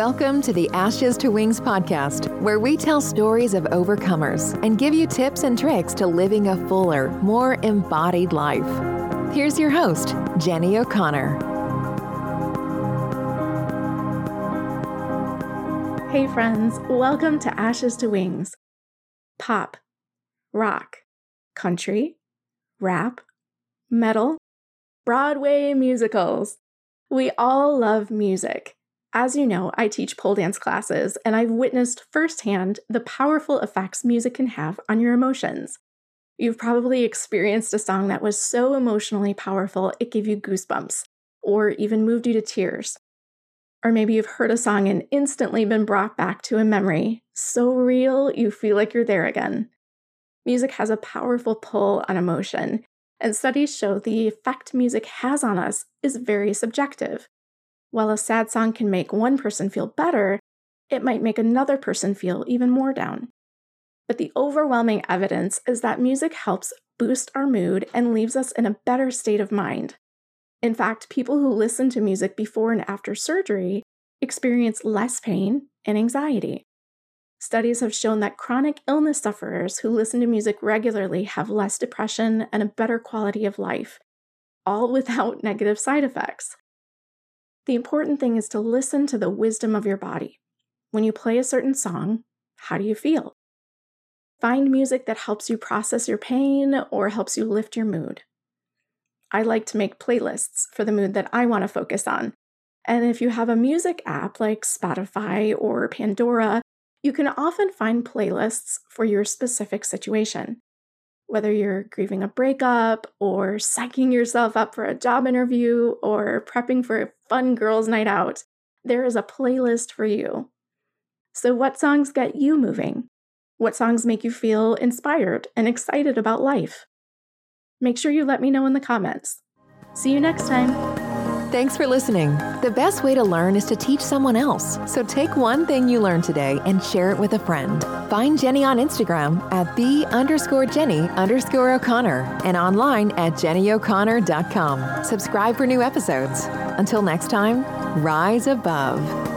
Welcome to the Ashes to Wings podcast, where we tell stories of overcomers and give you tips and tricks to living a fuller, more embodied life. Here's your host, Jenny O'Connor. Hey friends, welcome to Ashes to Wings. Pop, rock, country, rap, metal, Broadway musicals. We all love music. As you know, I teach pole dance classes, and I've witnessed firsthand the powerful effects music can have on your emotions. You've probably experienced a song that was so emotionally powerful it gave you goosebumps, or even moved you to tears. Or maybe you've heard a song and instantly been brought back to a memory, so real you feel like you're there again. Music has a powerful pull on emotion, and studies show the effect music has on us is very subjective. While a sad song can make one person feel better, it might make another person feel even more down. But the overwhelming evidence is that music helps boost our mood and leaves us in a better state of mind. In fact, people who listen to music before and after surgery experience less pain and anxiety. Studies have shown that chronic illness sufferers who listen to music regularly have less depression and a better quality of life, all without negative side effects. The important thing is to listen to the wisdom of your body. When you play a certain song, how do you feel? Find music that helps you process your pain or helps you lift your mood. I like to make playlists for the mood that I want to focus on. And if you have a music app like Spotify or Pandora, you can often find playlists for your specific situation. Whether you're grieving a breakup, or psyching yourself up for a job interview, or prepping for a fun girls' night out, there is a playlist for you. So what songs get you moving? What songs make you feel inspired and excited about life? Make sure you let me know in the comments. See you next time. Thanks for listening. The best way to learn is to teach someone else. So take one thing you learned today and share it with a friend. Find Jenny on Instagram at @the_Jenny_O'Connor and online at jennyo'connor.com. Subscribe for new episodes. Until next time, rise above.